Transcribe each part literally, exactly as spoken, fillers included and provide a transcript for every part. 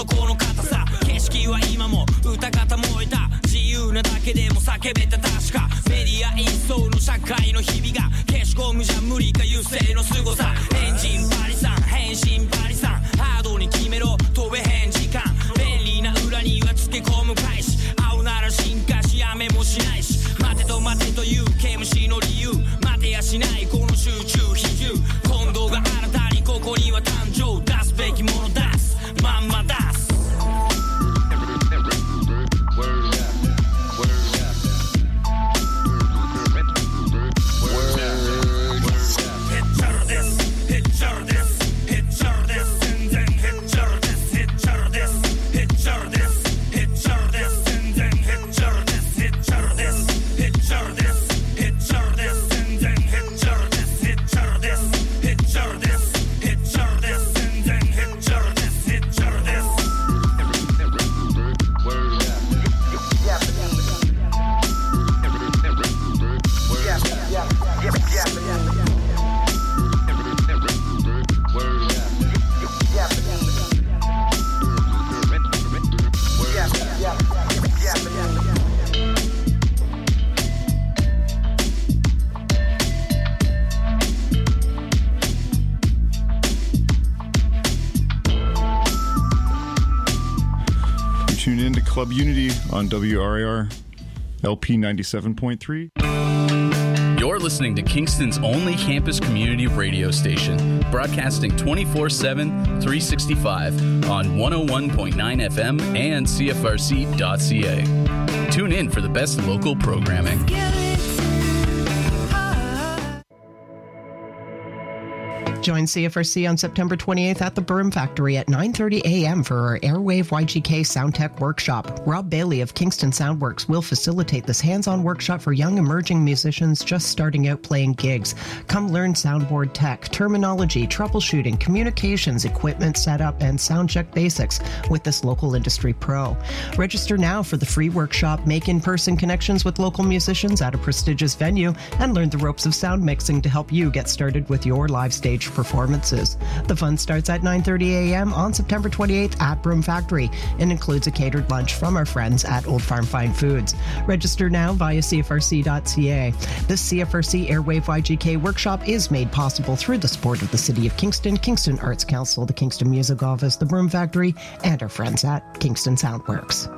この硬さ景色は今も歌方もいた自由なだけでも叫べた確かメディア一層の社会の日々が消しゴムじゃ無理か優勢の凄さエンジンバリさん変身バリさんハードに決めろ飛べへん時間便利な裏にはつけ込む返し青なら進化しやめもしないし待てと待てというケムシの理由待てやしないこの集中比重今度が新たにここには誕生出すべきもの出すまんま出す Tune in to Club Unity on W R A R L P ninety-seven point three. You're listening to Kingston's only campus community radio station, broadcasting twenty-four seven, three sixty-five on one oh one point nine F M and C F R C dot C A. Tune in for the best local programming. Join C F R C on September twenty-eighth at the Broom Factory at nine thirty a.m. for our Airwave Y G K Sound Tech Workshop. Rob Bailey of Kingston Soundworks will facilitate this hands-on workshop for young emerging musicians just starting out playing gigs. Come learn soundboard tech, terminology, troubleshooting, communications, equipment setup, and sound check basics with this local industry pro. Register now for the free workshop, make in-person connections with local musicians at a prestigious venue, and learn the ropes of sound mixing to help you get started with your live stage performances. The fun starts at nine thirty a.m. on September twenty-eighth at Broom Factory and includes a catered lunch from our friends at Old Farm Fine Foods. Register now via C F R C dot C A. This C F R C Airwave Y G K workshop is made possible through the support of the City of Kingston, Kingston Arts Council, the Kingston Music Office, the Broom Factory, and our friends at Kingston Soundworks.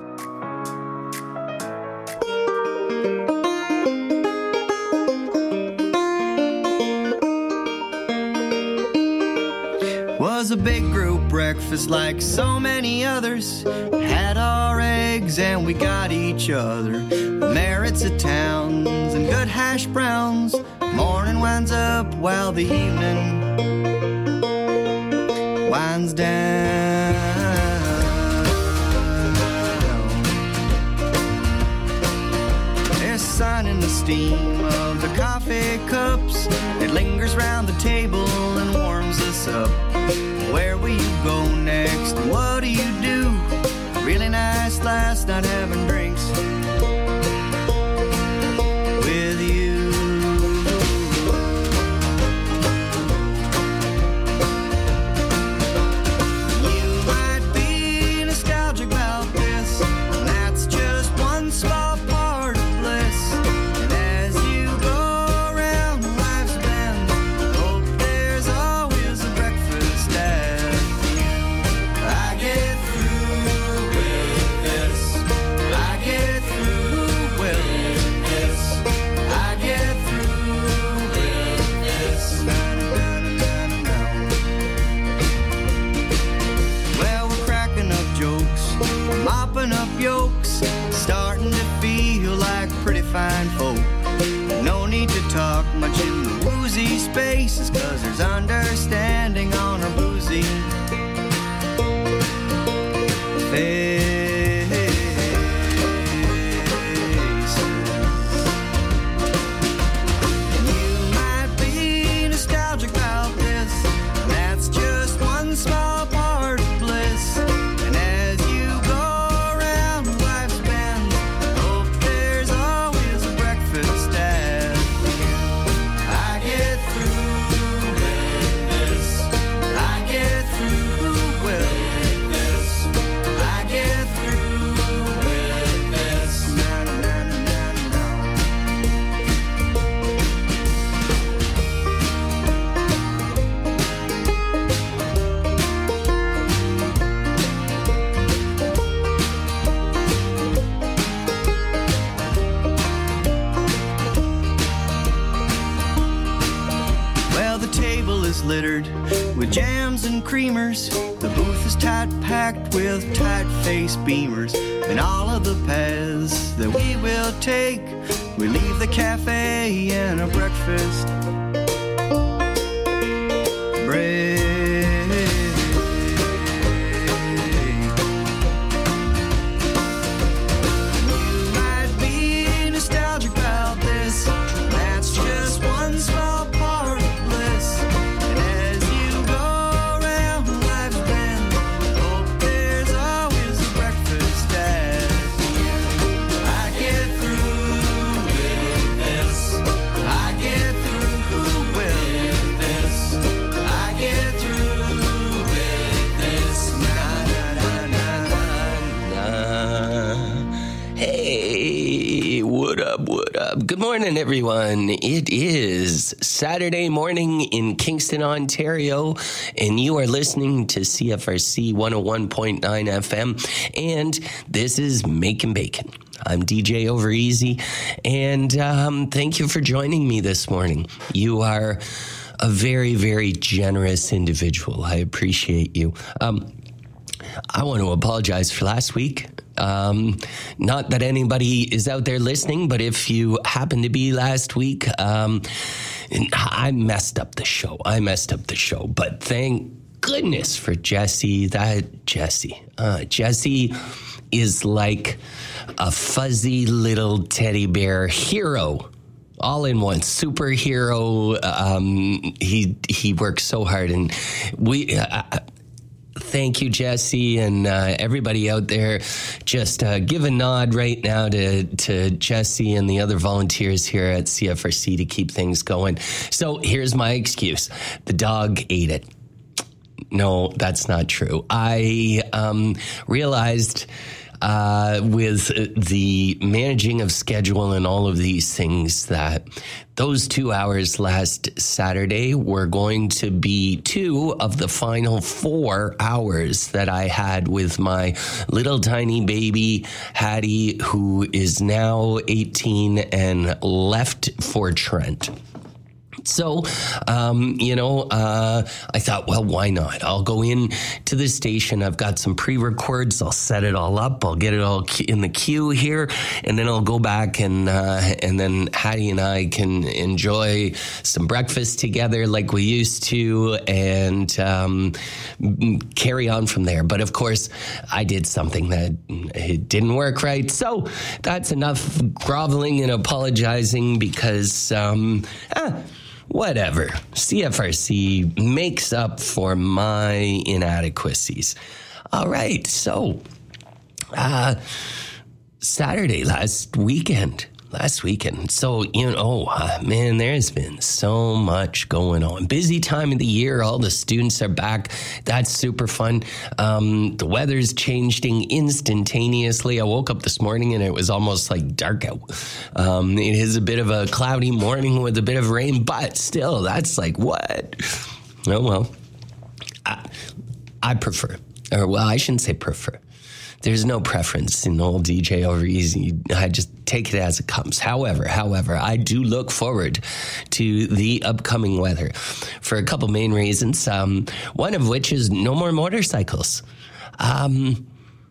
Was a big group breakfast like so many others. Had our eggs and we got each other. Merits of towns and good hash browns. Morning winds up while the evening winds down. There's sun in the steam of the coffee cups. It lingers round the table and warms us up. Where will you go next? What do you do? Really nice last night having drinks with you. You might be nostalgic about this, and that's just one small part of bliss. And as you go around life's bend, hope there's always a breakfast at I get through with this. I get through with this. I get through with this. Well, we're cracking up jokes, mopping up yolks, starting to feel like pretty fine folk. No need to talk much in the woozy spaces, cause there's understanding on our boozy faces. You might be nostalgic about this, and that's just one small part of bliss. And as you go around life's bend, hope there's always a breakfast at I get through with this. I get through jams and creamers. The booth is tight packed with tight-faced beamers. And all of the paths that we will take, we leave the cafe and a breakfast break. You might be nostalgic about this. That's just one small part of bliss. And as you go around life's bend, hope there's always a breakfast at the end. I get through with this. I get through with this. I get through with this. Na, na, na, na, na. Hey, what up, what up? Good morning, everyone. It is Saturday morning in Kingston, Ontario, and you are listening to C F R C one oh one point nine F M, and this is Making Bacon. I'm D J Overeasy, and um, thank you for joining me this morning. You are a very, very generous individual. I appreciate you. Um, I want to apologize for last week. Um, not that anybody is out there listening, but if you happen to be last week, um, I messed up the show. I messed up the show, but thank goodness for Jesse. That Jesse, uh, Jesse is like a fuzzy little teddy bear hero. All in one superhero. Um, he he works so hard, and we. Uh, Thank you, Jesse, and uh, everybody out there. Just uh, give a nod right now to, to Jesse and the other volunteers here at C F R C to keep things going. So here's my excuse. The dog ate it. No, that's not true. I um, realized uh, with the managing of schedule and all of these things that those two hours last Saturday were going to be two of the final four hours that I had with my little tiny baby, Hattie, who is now eighteen and left for Trent. So, um, you know, uh, I thought, well, why not? I'll go in to the station. I've got some pre-records. I'll set it all up. I'll get it all in the queue here, and then I'll go back and uh, and then Hattie and I can enjoy some breakfast together like we used to, and um, carry on from there. But of course, I did something that it didn't work right. So that's enough groveling and apologizing because. Um, ah, Whatever. C F R C makes up for my inadequacies. All right. So, uh, Saturday last weekend, last weekend. So, you know, uh, man, there's been so much going on. Busy time of the year. All the students are back. That's super fun. Um, the weather's changing instantaneously. I woke up this morning and it was almost like dark out. Um, it is a bit of a cloudy morning with a bit of rain, but still, that's like, what? Oh, well, I, I prefer, or well, I shouldn't say prefer. There's no preference in old D J Overeasy. I just take it as it comes. However, however, I do look forward to the upcoming weather for a couple main reasons. Um, one of which is no more motorcycles. Um,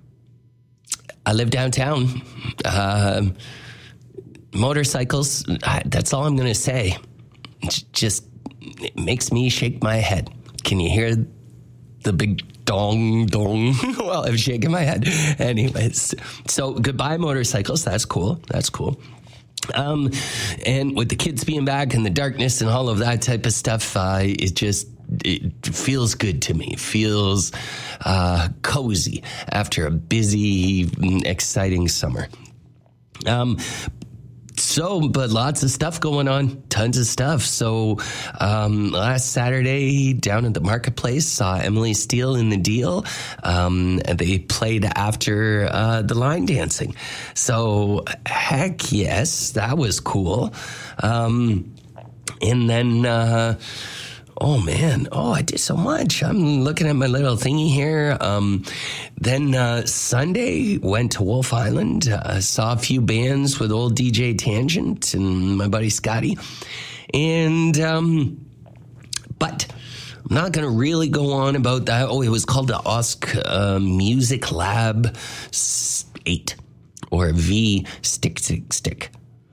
I live downtown. Uh, motorcycles, I, that's all I'm going to say. It's just, it makes me shake my head. Can you hear the big dong, dong? Well, I'm shaking my head. Anyways, so goodbye motorcycles. That's cool. That's cool. Um, and with the kids being back and the darkness and all of that type of stuff, uh, it just, it feels good to me. It feels uh, cozy after a busy, exciting summer. Um, So, but lots of stuff going on, tons of stuff. So, um, last Saturday down at the marketplace, saw Emily Steele in the deal. Um, and they played after uh, the line dancing. So, heck yes, that was cool. Um, and then, uh, oh man, oh, I did so much. I'm looking at my little thingy here. Um, then uh, Sunday, went to Wolf Island, uh, saw a few bands with old D J Tangent and my buddy Scotty. And, um, but I'm not going to really go on about that. Oh, it was called the Osk uh, Music Lab eight or V Stick Stick Stick.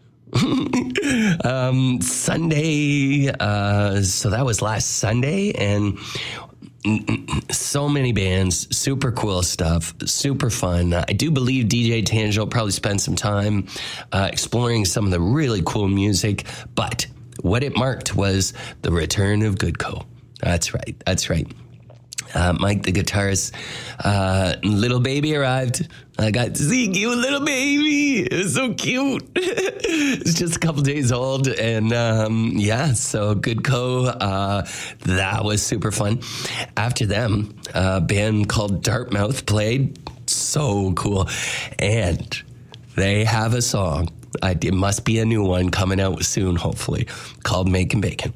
um, Sunday, uh, so that was last Sunday, and so many bands, super cool stuff, super fun. I do believe D J Tangel probably spent some time uh, exploring some of the really cool music, but what it marked was the return of Goodco. That's right, that's right. Uh, Mike, the guitarist, uh, little baby arrived. I got to see you, little baby. It was so cute. It's just a couple days old. And um, yeah, so Goodco, uh, that was super fun. After them, a band called Dartmouth played. So cool. And they have a song. I, it must be a new one coming out soon, hopefully, called Making Bacon.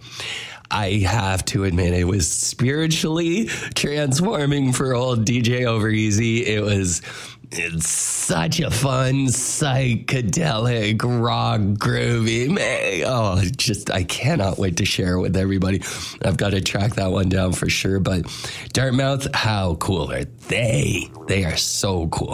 I have to admit, it was spiritually transforming for old D J Overeasy. It was it's such a fun, psychedelic, rock, groovy, man. Oh, just, I cannot wait to share it with everybody. I've got to track that one down for sure. But Dartmouth, how cool are they? They are so cool.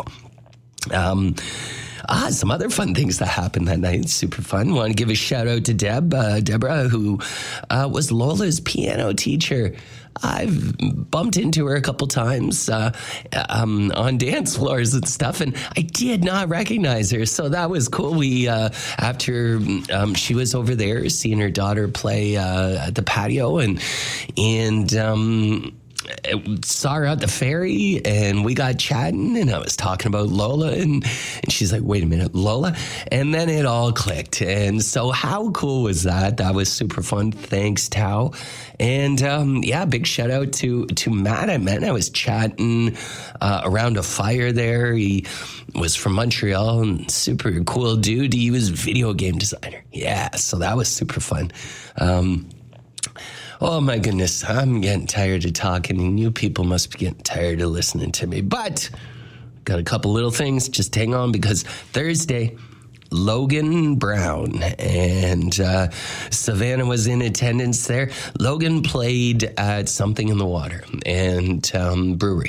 Um, Ah, some other fun things that happened that night. Super fun. Want to give a shout out to Deb, uh, Deborah, who uh, was Lola's piano teacher. I've bumped into her a couple times uh, um, on dance floors and stuff, and I did not recognize her. So that was cool. We uh, after um, she was over there seeing her daughter play uh, at the patio, and and. Um, saw her at the ferry, and we got chatting, and I was talking about Lola, and, and she's like, wait a minute, Lola? And then it all clicked. And so how cool was that? That was super fun. Thanks, Tao. And um, yeah, big shout out to, to Matt. I met, I was chatting uh, around a fire there. He was from Montreal and super cool dude. He was a video game designer. Yeah, so that was super fun. Um, Oh, my goodness. I'm getting tired of talking, and you people must be getting tired of listening to me. But got a couple little things. Just hang on, because Thursday, Logan Brown and uh, Savannah was in attendance there. Logan played at Something in the Water and um, Brewery.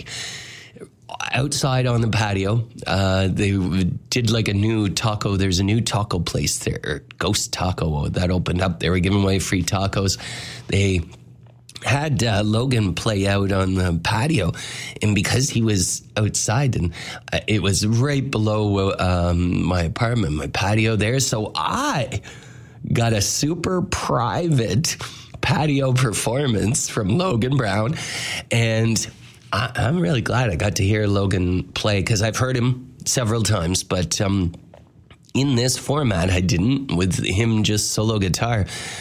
Outside on the patio, uh, they did like a new taco. There's a new taco place there, Ghost Taco, that opened up. They were giving away free tacos. They had uh, Logan play out on the patio, and because he was outside, and it was right below um, my apartment, my patio there, so I got a super private patio performance from Logan Brown, and I, I'm really glad I got to hear Logan play, because I've heard him several times, but um, in this format, I didn't, with him just solo guitar.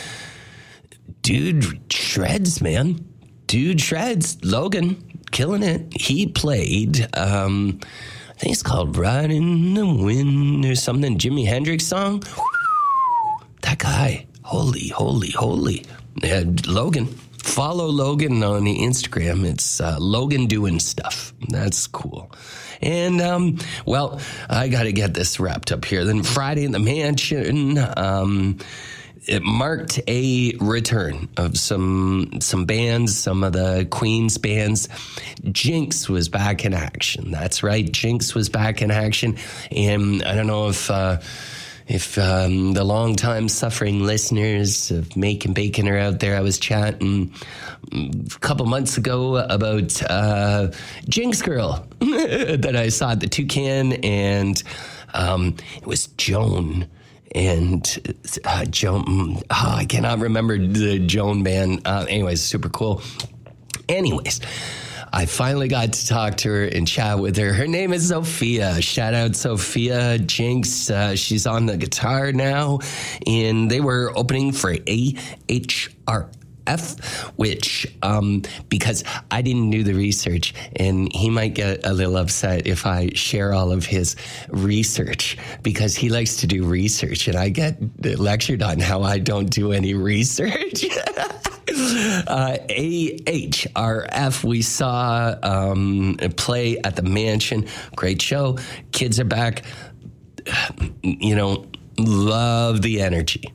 Dude shreds, man. Dude shreds. Logan, killing it. He played, um, I think it's called Ride in the Wind or something, Jimi Hendrix song. That guy, holy, holy, holy. Yeah, Logan. Follow Logan on the Instagram. It's uh, Logan doing stuff. That's cool. And, um, well, I got to get this wrapped up here. Then Friday in the Mansion, um, it marked a return of some some bands, some of the Queen's bands. Jinx was back in action. That's right. Jinx was back in action. And I don't know if... Uh, If um, the long-time suffering listeners of Making Bacon are out there, I was chatting a couple months ago about uh, Jinx Girl that I saw at the Toucan, and um, it was Joan. And uh, Joan, oh, I cannot remember the Joan band. Uh, anyways, super cool. Anyways, I finally got to talk to her and chat with her. Her name is Sophia. Shout out Sophia. Jinx, uh, she's on the guitar now. And they were opening for A H R F, which, um, because I didn't do the research, and he might get a little upset if I share all of his research, because he likes to do research, and I get lectured on how I don't do any research. Uh, A H R F, we saw um, play at the Mansion. Great show. Kids are back. You know, love the energy.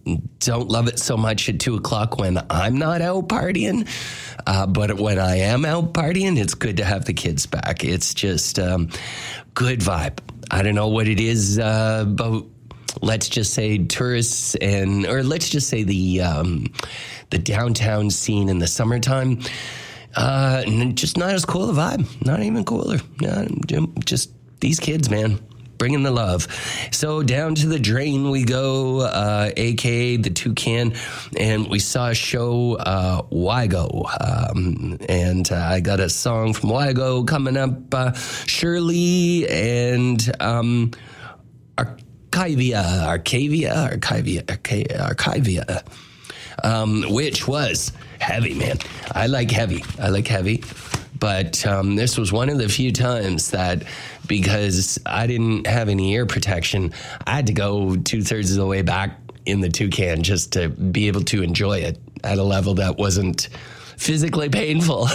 don't love it so much at two o'clock when I'm not out partying. Uh, but when I am out partying, it's good to have the kids back. It's just um, good vibe. I don't know what it is uh, about, let's just say tourists and, or let's just say the um, the downtown scene in the summertime. Uh, just not as cool a vibe. Not even cooler. Not, just these kids, man. Bringing the love. So down to the Drain we go, uh, a k a the Toucan, and we saw a show, uh, Wygo. Um, and uh, I got a song from Wygo coming up, uh, Shirley and um, Archivia, Arcavia, Archivia, Archivia, um, which was heavy, man. I like heavy. I like heavy. But um, this was one of the few times that, because I didn't have any ear protection, I had to go two thirds of the way back in the Toucan just to be able to enjoy it at a level that wasn't physically painful.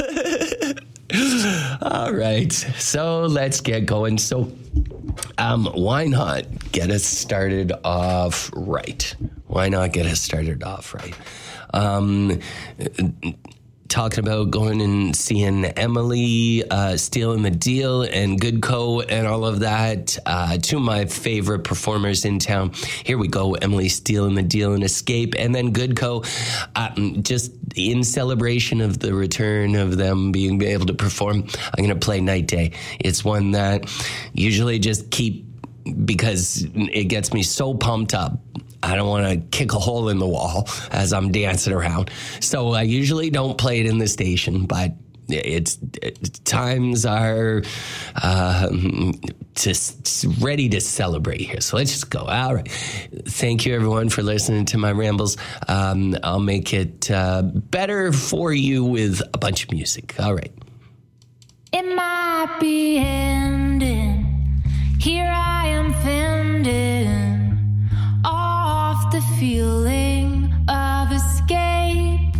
All right, so let's get going. So um, why not get us started off right? Why not get us started off right? Um, talking about going and seeing Emily, uh, Stealing the Deal and Goodco and all of that. Uh, two of my favorite performers in town. Here we go. Emily, Stealing the Deal and Escape. And then Goodco, uh, just in celebration of the return of them being able to perform, I'm going to play Night Day. It's one that usually just keep, because it gets me so pumped up. I don't want to kick a hole in the wall as I'm dancing around. So I usually don't play it in the station, but it's it, times are um, just ready to celebrate here. So let's just go. All right. Thank you, everyone, for listening to my rambles. Um, I'll make it uh, better for you with a bunch of music. All right. It might be ending. Here I am fending off the feeling of escape.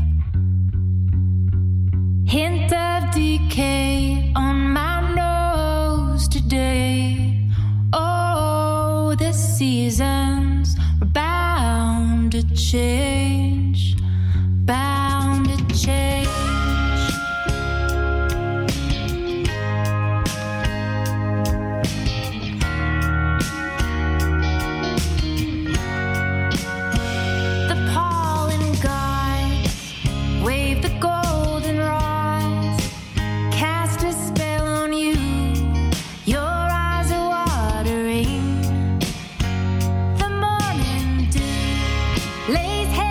Hint of decay on my nose today. Oh, the seasons are bound to change, bound to change. Lays head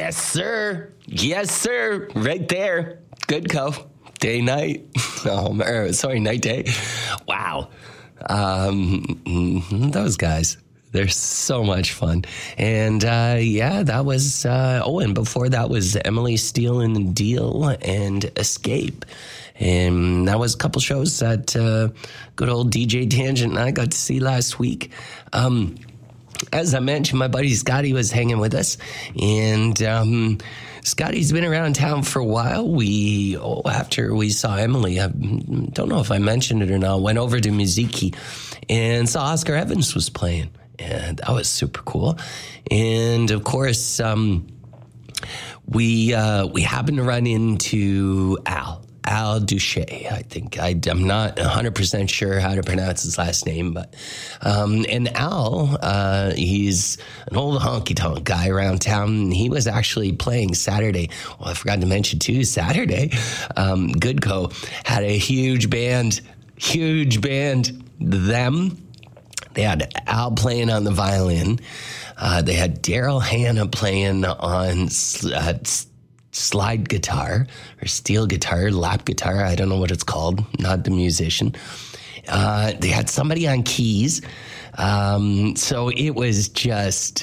Yes, sir. Yes, sir. Right there. Good co. Day, night. Oh, er, sorry, night, day. Wow. Um, those guys. They're so much fun. And uh, yeah, that was, uh, oh, and before that was Emily Steele and the Deal and Escape. And that was a couple shows that uh, good old D J Tangent and I got to see last week. Um, as I mentioned, my buddy Scotty was hanging with us. And um, Scotty's been around town for a while. We, oh, after we saw Emily, I don't know if I mentioned it or not, went over to Muziki and saw Oscar Evans was playing. And that was super cool. And of course, um, we uh, we happened to run into Al, Al Duche. I think I, I'm not one hundred percent sure how to pronounce his last name, but um, and Al, uh, he's an old honky tonk guy around town. He was actually playing Saturday. Well, I forgot to mention too, Saturday, um, Goodco had a huge band, huge band. Them. They had Al playing on the violin. Uh, they had Daryl Hannah playing on sl- uh, s- slide guitar or steel guitar, lap guitar. I don't know what it's called. Not the musician. Uh, they had somebody on keys. Um, so it was just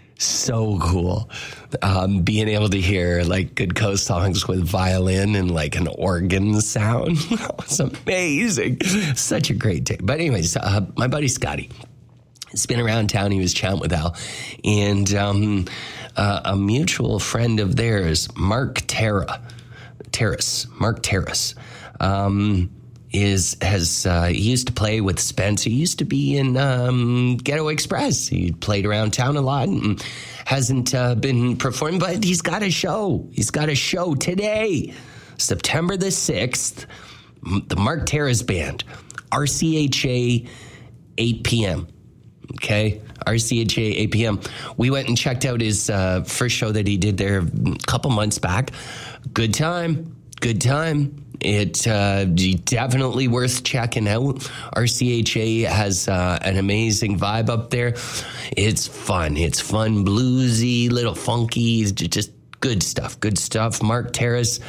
so cool um, being able to hear like good co songs with violin and like an organ sound. That was amazing. Such a great day. But anyways, uh, my buddy Scotty has been around town. He was chatting with Al, and um, uh, a mutual friend of theirs, Mark Terra, Terrace, Mark Terrace, um, is has uh, he used to play with Spence. He used to be in um, Ghetto Express. He played around town a lot and hasn't uh, been performing, but he's got a show. He's got a show today, September the sixth, the Mark Terrace Band, R C H A, eight p.m., okay? R C H A, eight p.m. We went and checked out his uh, first show that he did there a couple months back. Good time. Good time. It uh, definitely worth checking out. R C H A has uh, an amazing vibe up there. It's fun. It's fun, bluesy, little funky, just good stuff. Good stuff. Mark Terrace,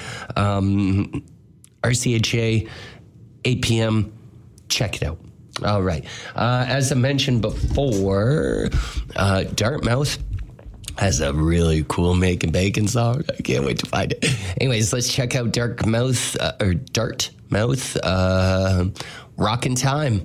um, R C H A, eight p.m. Check it out. All right. Uh, as I mentioned before, uh, Dartmouth has a really cool Making Bacon song. I can't wait to find it. Anyways, let's check out Dartmouth, uh, or Dartmouth, uh, Rockin' Time.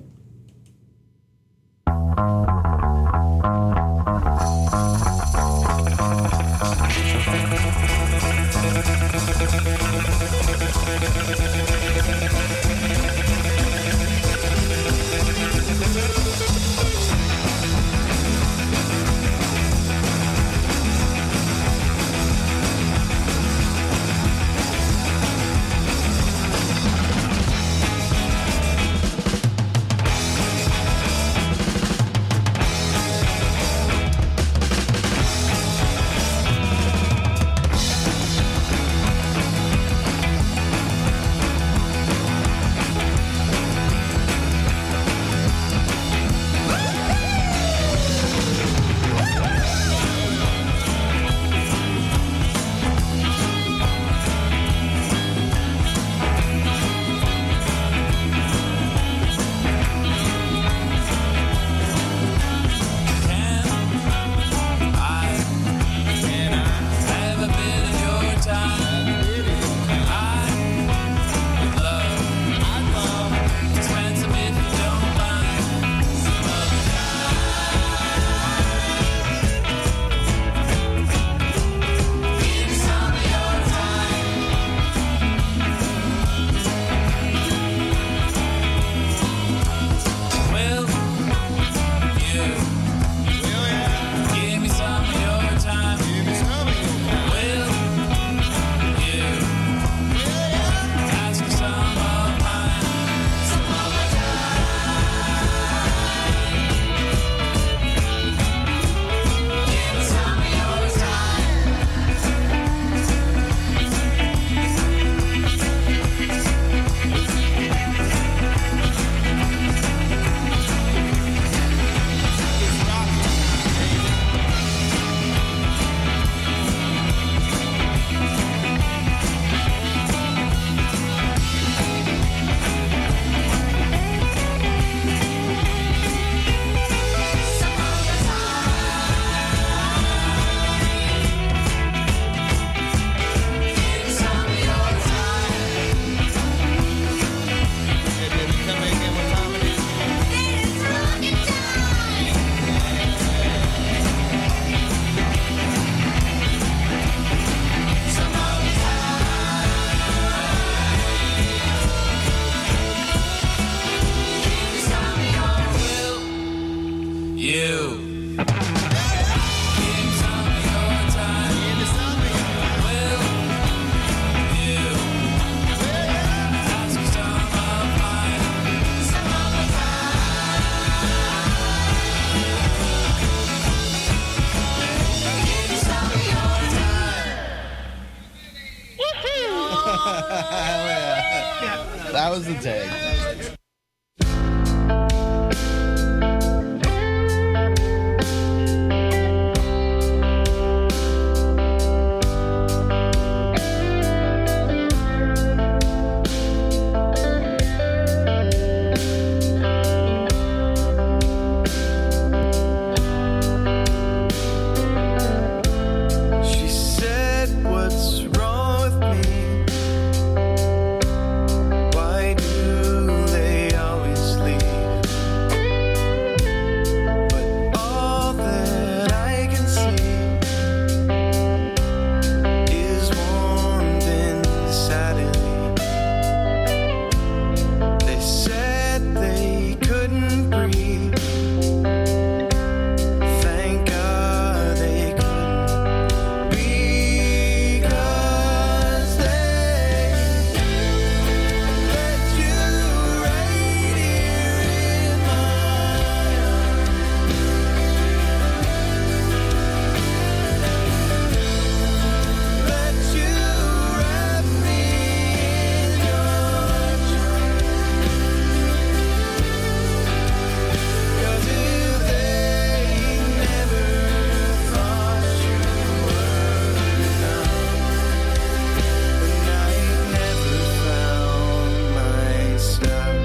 You. That was the tag. She said, "What's wrong with me? Why do they always leave?" But all that I can see is warmth inside of me. They said they couldn't breathe. Thank God they couldn't, because they let you right here in my arms. Let you wrap me in your charms. 'Cause if they never thought you were enough, then I never found my stuff.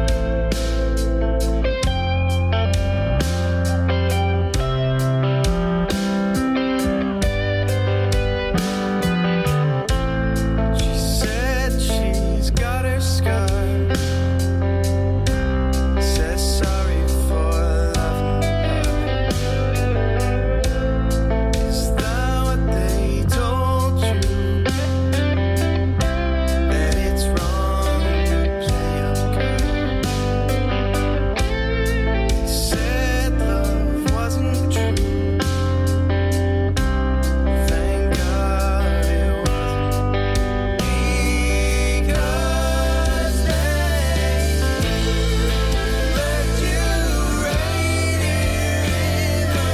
She said she's got her scar. Says sorry for loving her. Is that what they told you? That it's wrong to play a girl. They said love wasn't true. Thank God it wasn't, because they let you right here in my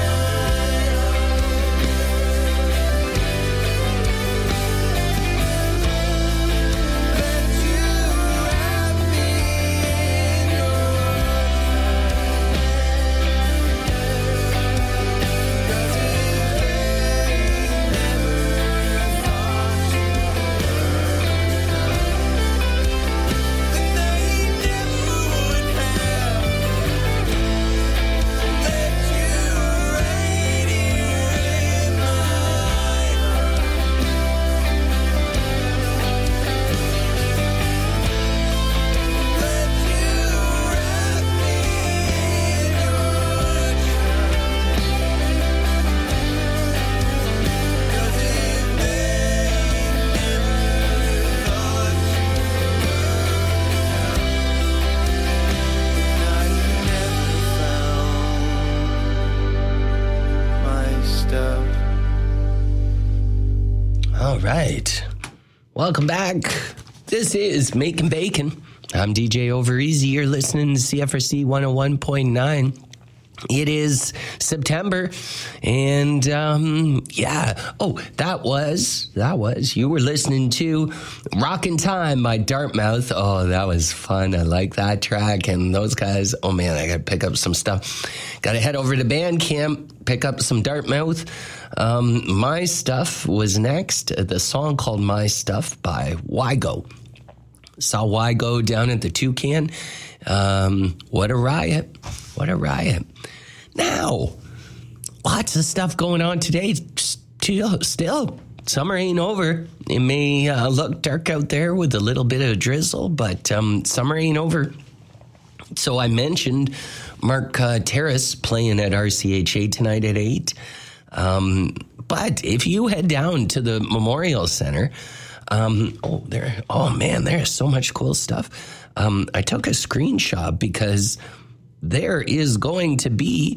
Let you wrap me in your Cause if they never thought you were then they never would have let you right here in my Let you wrap me in your Cause if they never thought you were I never found my stuff. All right. Welcome back. This is Making Bacon. I'm D J Overeasy. You're listening to C F R C one oh one point nine. It is September, and um, yeah. Oh, that was, that was, you were listening to Rockin' Time by Dartmouth. Oh, that was fun. I like that track, and those guys, oh man, I gotta pick up some stuff. Gotta head over to Bandcamp, pick up some Dartmouth. Um, My Stuff was next, the song called My Stuff by Wygo. Saw Wygo down at the Toucan. Um, what a riot. What a riot. Now, lots of stuff going on today. Still, still summer ain't over. It may uh, look dark out there with a little bit of drizzle, but um, summer ain't over. So I mentioned Mark uh, Terrace playing at R C H A tonight at eight. Um, but if you head down to the Memorial Center, um, oh, there, oh man, there's so much cool stuff. Um, I took a screenshot because there is going to be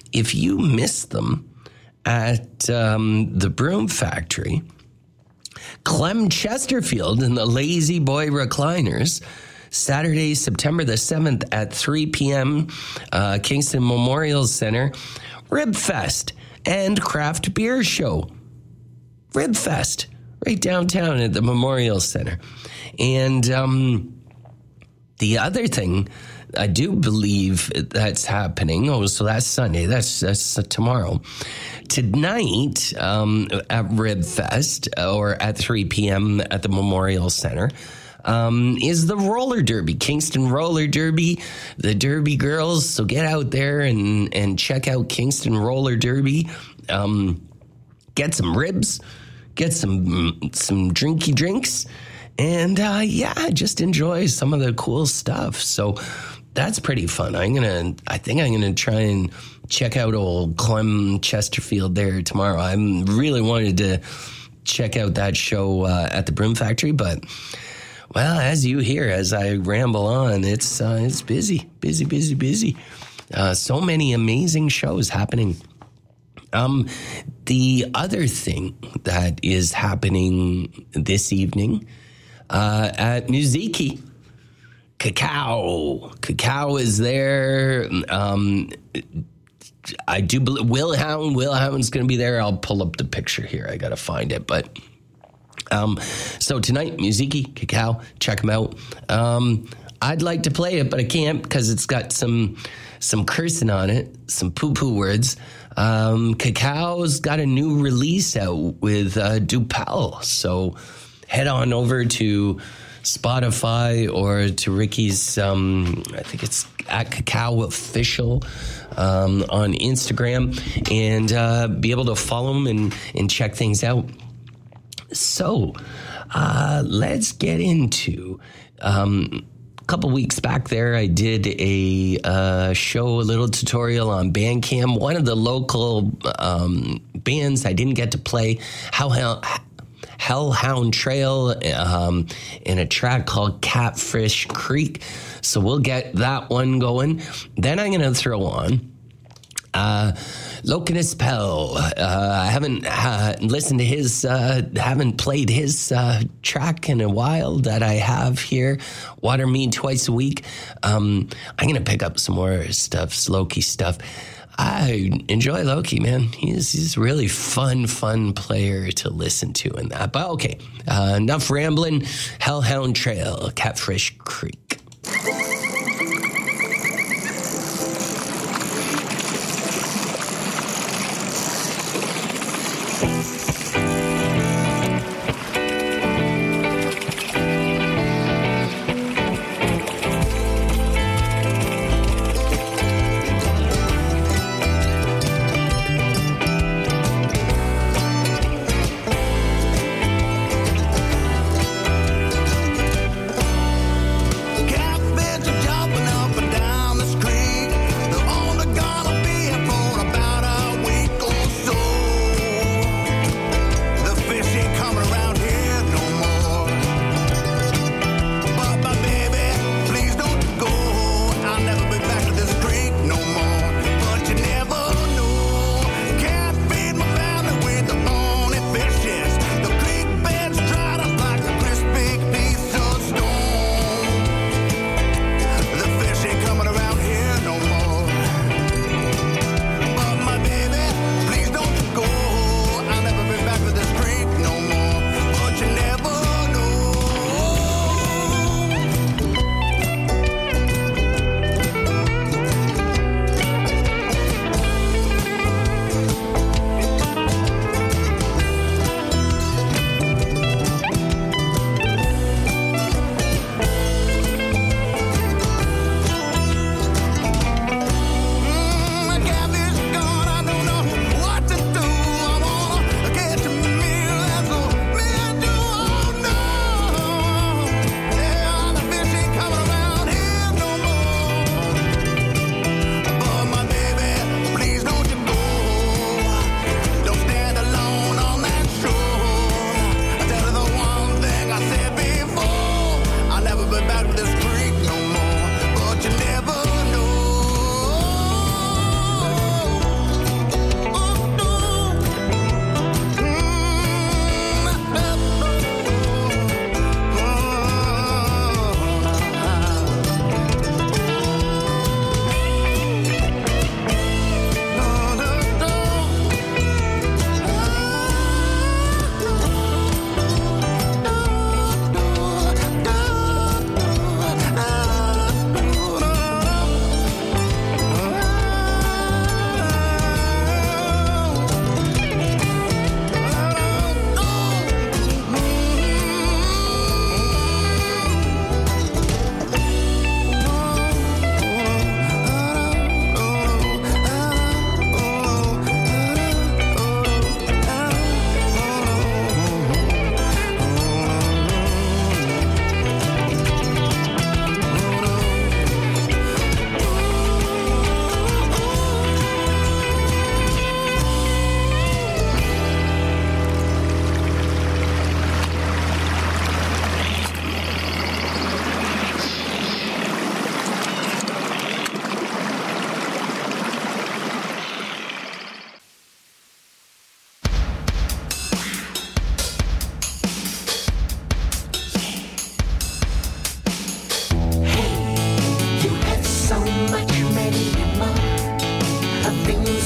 if you missed them at um, the Broom Factory, Clem Chesterfield and the Lazy Boy Recliners, Saturday, September the seventh at three p.m., uh, Kingston Memorial Center, Rib Fest and Craft Beer Show. Rib Fest, right downtown at the Memorial Center. And um, the other thing I do believe that's happening, oh, so that's Sunday, that's, that's tomorrow. Tonight um, at Rib Fest, or at three p.m. at the Memorial Center, Um, is the roller derby, Kingston Roller Derby, the Derby girls. So get out there and, and check out Kingston Roller Derby. Um, get some ribs, get some, some drinky drinks, and, uh, yeah, just enjoy some of the cool stuff. So that's pretty fun. I'm going to, I think I'm going to try and check out old Clem Chesterfield there tomorrow. I really wanted to check out that show, uh, at the Broom Factory, but well, as you hear, as I ramble on, it's uh, it's busy, busy, busy, busy. Uh, so many amazing shows happening. Um, the other thing that is happening this evening uh, at Muziki, Cacao. Cacao is there. Um, I do believe Willhound. Willhound's going to be there. I'll pull up the picture here. I got to find it, but. Um, so tonight, Muziki, Cacao, check them out. Um, I'd like to play it, but I can't because it's got some some cursing on it, some poo-poo words. Um, Cacao's got a new release out with uh, Dupel, so head on over to Spotify or to Ricky's, um, I think it's at Cacao Official um, on Instagram, and uh, be able to follow him and, and check things out. So, uh, let's get into, um, a couple weeks back there, I did a, uh, show, a little tutorial on Bandcamp. One of the local, um, bands I didn't get to play, Hellhound, Hellhound Trail, um, in a track called Catfish Creek. So we'll get that one going. Then I'm going to throw on, Uh, Lokinus Pell. Uh, I haven't uh, listened to his, uh, haven't played his uh, track in a while that I have here. Water Me twice a week. Um, I'm going to pick up some more stuff, Loki stuff. I enjoy Loki, man. He's, he's a really fun, fun player to listen to in that. But okay, uh, enough rambling. Hellhound Trail, Catfish Creek.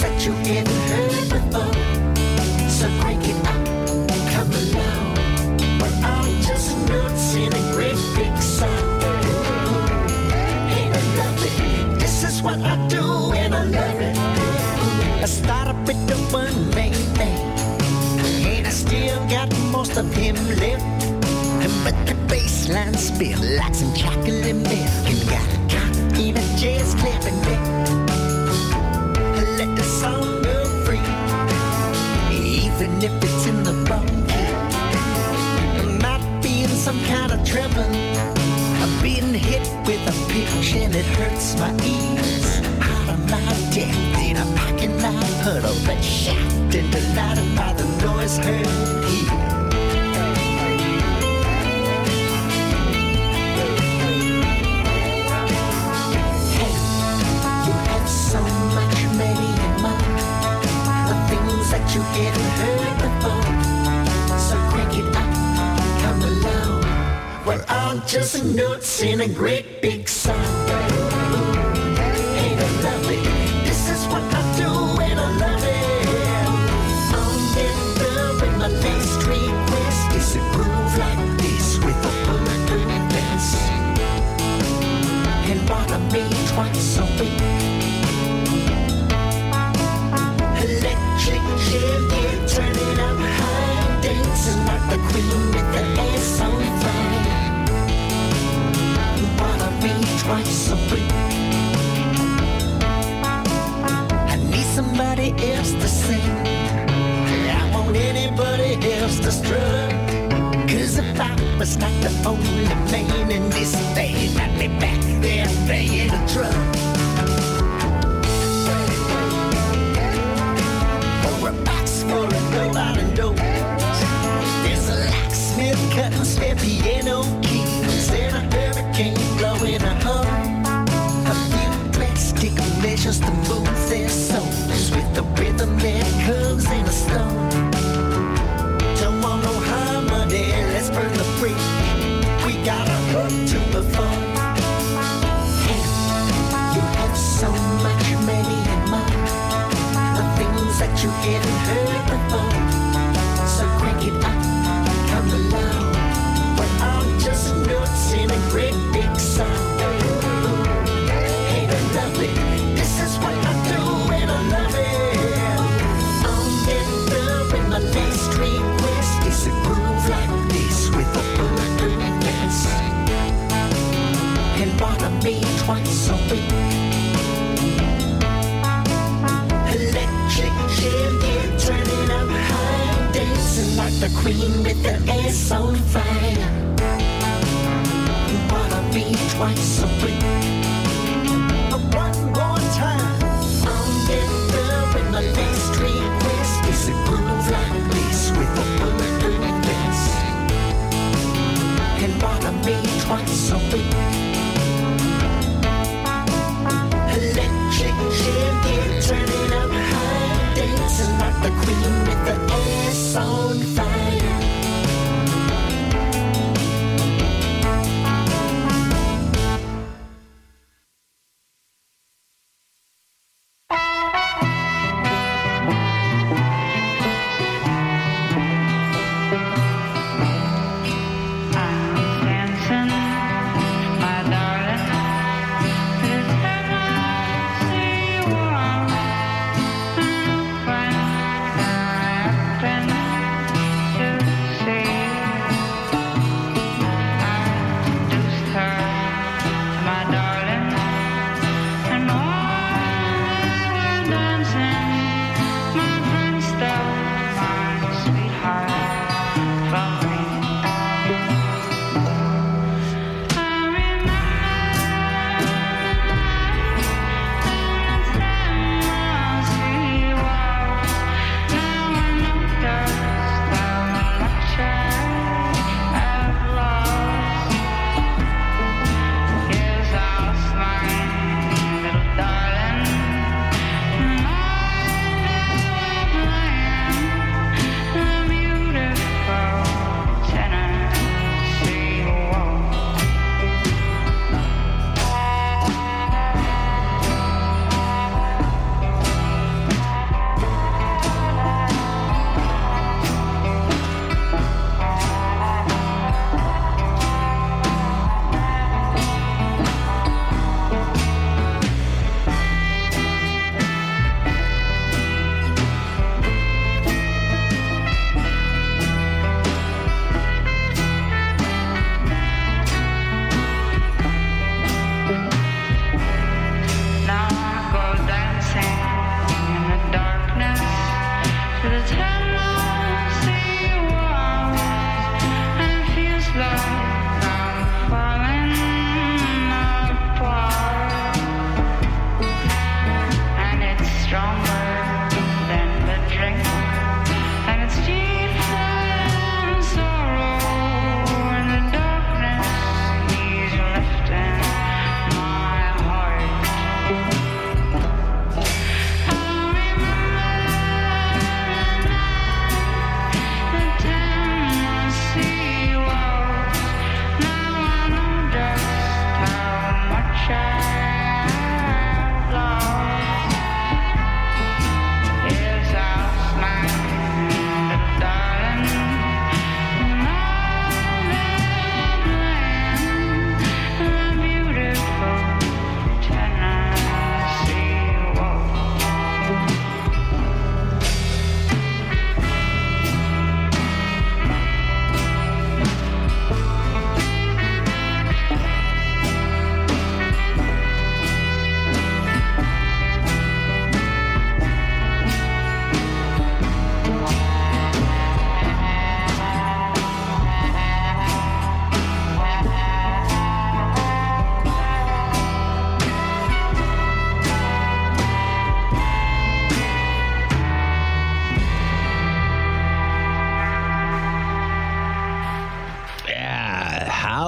that you haven't heard before. So crank it up, come along. We're all just notes in a great big song. Ain't I love it? This is what I do and I love it. I started with the one main thing, and I still got most of him left. But the bass line spill like some chocolate milk. You got a cop in a jazz clapping back. Let the song go free, even if it's in the bone. I might be in some kind of trouble. I've been hit with a pitch and it hurts my ears. Out of my depth in a parking lot puddle, but shocked and delighted by the noise heard here. That you hadn't heard before. So crank it up, come along. We're all just notes in a great big song. Ain't I love it? This is what I do and I love it. On in love with my next request is a groove like this with a bulletproof vest. And what I made twice a week. Electric chair, yeah, turning up high, dancing like the queen with the ass on fire. Wanna be twice a week. I need somebody else to sing. I want anybody else to strut. Cause if I was not the only man in this band, I'd be back there playing a drum. A box full of nobody knows. There's a locksmith cutting spare piano keys and a hurricane blowing a hum. A few plastic measures to move their souls with the rhythm that comes in a stone. Don't want no harmony, let's burn the bridge. We got a hook to perform. And you have so much money and money. That you hadn't heard before. So crank it up, come along. We're all just notes in a great big song. Ain't I love it? This is what I do and I love it. I'm in love with my next request. It's a groove like this with a bulletproof vest. And wanna be twice a week. Electric chair, yeah, turning up high, dancing like the queen with the ass on fire. Wanna be twice a week. One more time. I'm in love with my next request. It's a groove like this with a bulletproof vest. And wanna be twice a week. Electric chair, yeah, turning up high, dancing like the queen with the ass on fire.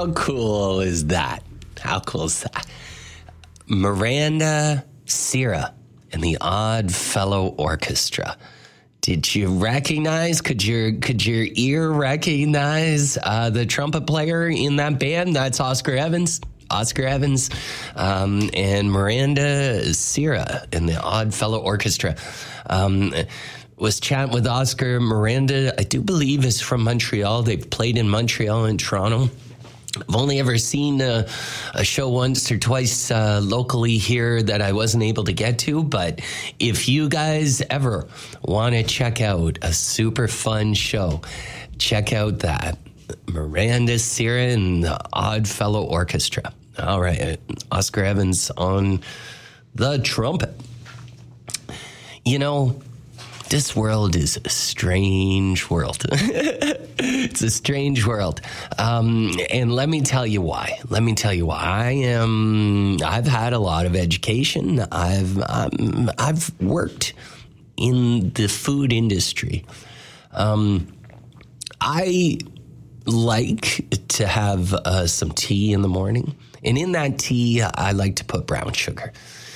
How cool is that? How cool is that? Miranda Sierra and the Odd Fellow Orchestra. Did you recognize? Could your could your ear recognize uh, the trumpet player in that band? That's Oscar Evans. Oscar Evans um, and Miranda Sierra and the Odd Fellow Orchestra. Um, was chatting with Oscar. Miranda, I do believe, is from Montreal. They've played in Montreal and Toronto. I've only ever seen a, a show once or twice uh, locally here that I wasn't able to get to. But if you guys ever want to check out a super fun show, check out that. Miranda Sierra and the Odd Fellow Orchestra. All right. Oscar Evans on the trumpet. You know, this world is a strange world. It's a strange world. Um, and let me tell you why. Let me tell you why. I am, I've had a lot of education. I've, um, I've worked in the food industry. Um, I like to have uh, some tea in the morning. And in that tea, I like to put brown sugar.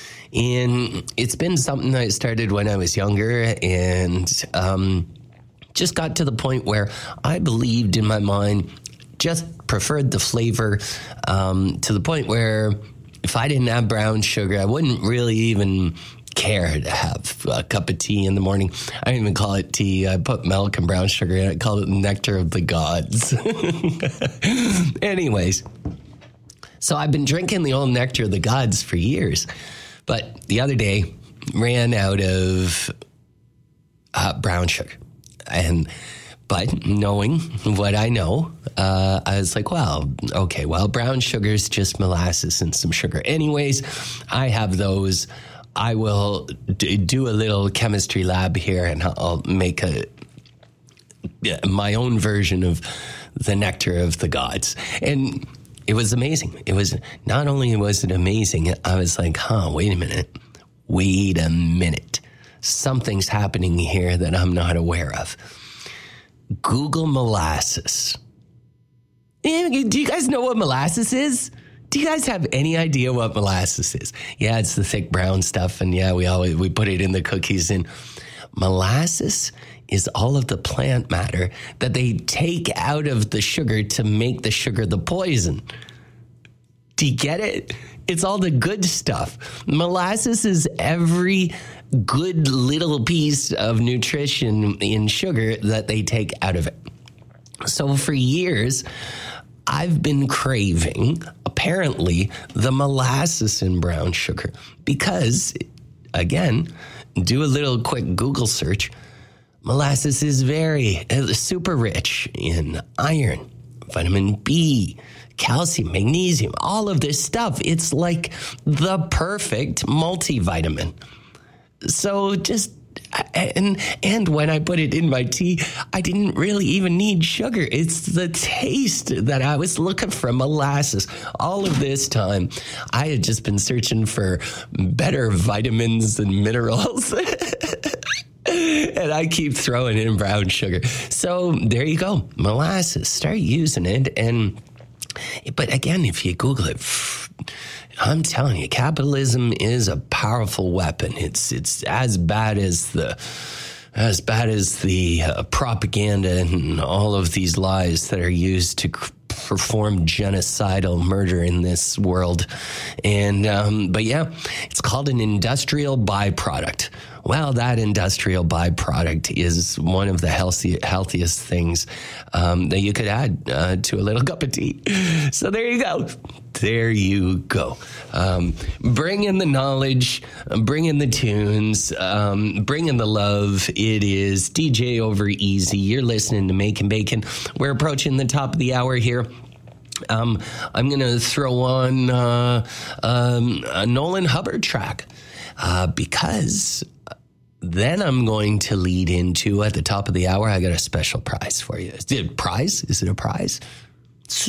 And it's been something that I started when I was younger and um, just got to the point where I believed in my mind, just preferred the flavor um, to the point where if I didn't have brown sugar, I wouldn't really even care to have a cup of tea in the morning. I don't even call it tea. I put milk and brown sugar in it. I call it nectar of the gods. Anyways, so I've been drinking the old nectar of the gods for years. But the other day, ran out of uh, brown sugar. And but knowing what I know, uh, I was like, well, okay, well, brown sugar is just molasses and some sugar. Anyways, I have those. I will d- do a little chemistry lab here, and I'll make a my own version of the nectar of the gods. And it was amazing. It was not only was it amazing, I was like, huh, wait a minute. Wait a minute. Something's happening here that I'm not aware of. Google molasses. Do you guys know what molasses is? Do you guys have any idea what molasses is? Yeah, it's the thick brown stuff, and yeah, we always we put it in the cookies. And molasses is all of the plant matter that they take out of the sugar to make the sugar the poison. Do you get it? It's all the good stuff. Molasses is every good little piece of nutrition in sugar that they take out of it. So for years, I've been craving, apparently, the molasses in brown sugar because, again, do a little quick Google search. Molasses is very, uh, super rich in iron, vitamin B, calcium, magnesium, all of this stuff. It's like the perfect multivitamin. So just, and and when I put it in my tea, I didn't really even need sugar. It's the taste that I was looking for, molasses. All of this time, I had just been searching for better vitamins and minerals. And I keep throwing in brown sugar. So there you go. Molasses. Start using it. And but again, if you Google it, I'm telling you, capitalism is a powerful weapon. It's it's as bad as the as bad as the uh, propaganda and all of these lies that are used to c- perform genocidal murder in this world. And um, but yeah, it's called an industrial byproduct. Well, that industrial byproduct is one of the healthy, healthiest things um, that you could add uh, to a little cup of tea. So there you go. There you go. Um, bring in the knowledge, bring in the tunes, um, bring in the love. It is D J Over Easy. You're listening to Making Bacon. We're approaching the top of the hour here. Um, I'm going to throw on uh, um, a Nolan Hubbard track uh, because then I'm going to lead into, at the top of the hour, I got a special prize for you. Is it a prize? Is it a prize?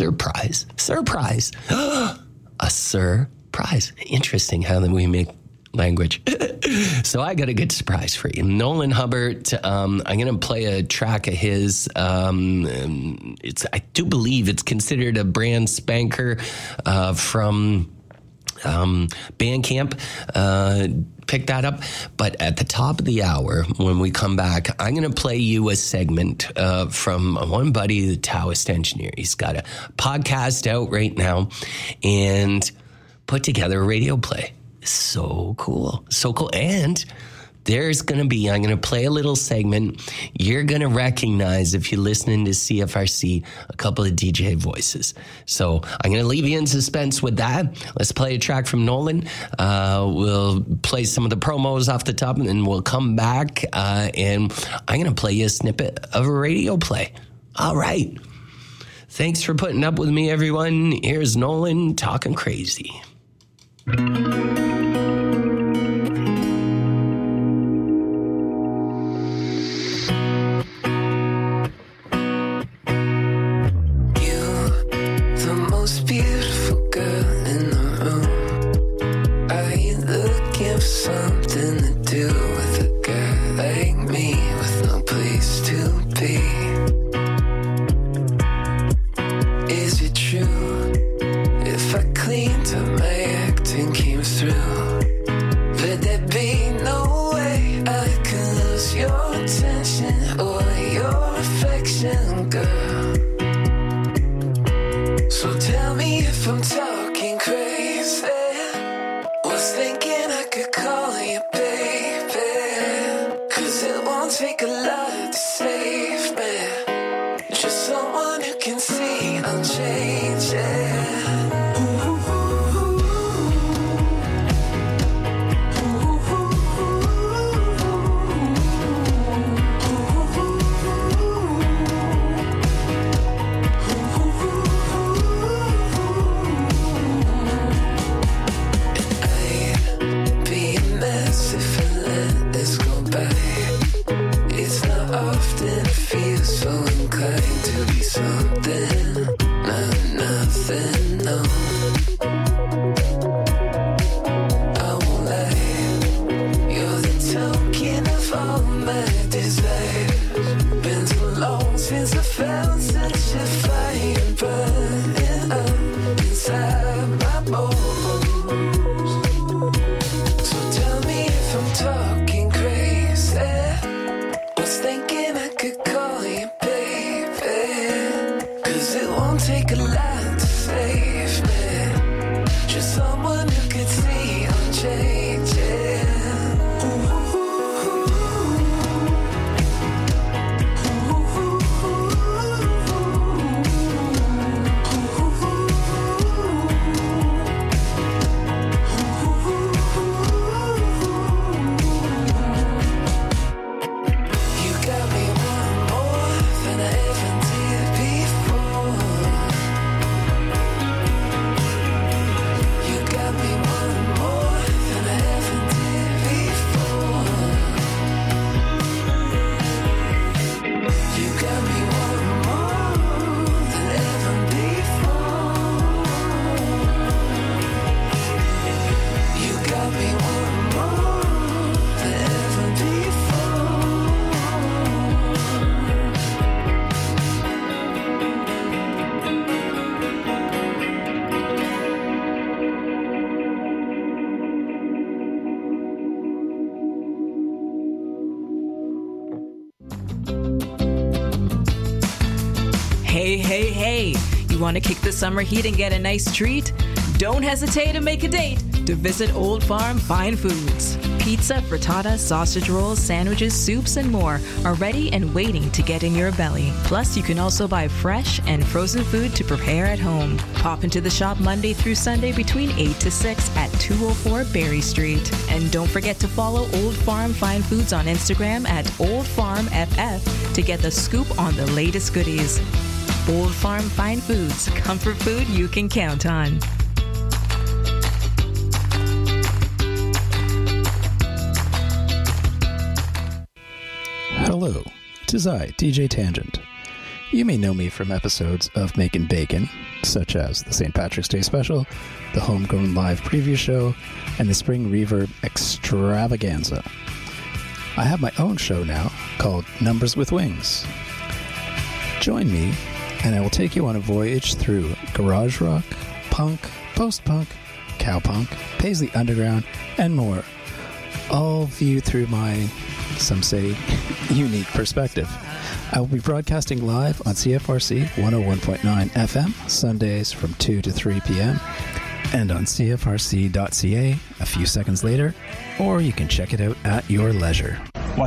Surprise. Surprise. A surprise. Interesting how we make language. So I got a good surprise for you. Nolan Hubbard, um, I'm going to play a track of his. Um, it's I do believe it's considered a brand spanker uh, from um, Bandcamp. Uh, pick that up. But at the top of the hour, when we come back, I'm going to play you a segment uh, from one buddy, the Taoist engineer. He's got a podcast out right now and put together a radio play. So cool. So cool. And there's going to be, I'm going to play a little segment. You're going to recognize, if you're listening to C F R C, a couple of D J voices. So I'm going to leave you in suspense with that. Let's play a track from Nolan. Uh, we'll play some of the promos off the top, and then we'll come back, uh, and I'm going to play you a snippet of a radio play. All right. Thanks for putting up with me, everyone. Here's Nolan talking crazy. Hey, hey, hey. You want to kick the summer heat and get a nice treat? Don't hesitate to make a date to visit Old Farm Fine Foods. Pizza, frittata, sausage rolls, sandwiches, soups, and more are ready and waiting to get in your belly. Plus, you can also buy fresh and frozen food to prepare at home. Pop into the shop Monday through Sunday between eight to six at two oh four Berry Street. And don't forget to follow Old Farm Fine Foods on Instagram at Old Farm F F to get the scoop on the latest goodies. Old Farm Fine Foods, comfort food you can count on. Hello, 'tis I, D J Tangent. You may know me from episodes of Making Bacon, such as the Saint Patrick's Day Special, the Homegrown Live Preview Show, and the Spring Reverb Extravaganza. I have my own show now called Numbers with Wings. Join me, and I will take you on a voyage through garage rock, punk, post-punk, cowpunk, Paisley Underground, and more, all viewed through my, some say, unique perspective. I will be broadcasting live on C F R C one oh one point nine F M Sundays from two to three p.m. and on C F R C dot C A a few seconds later, or you can check it out at your leisure.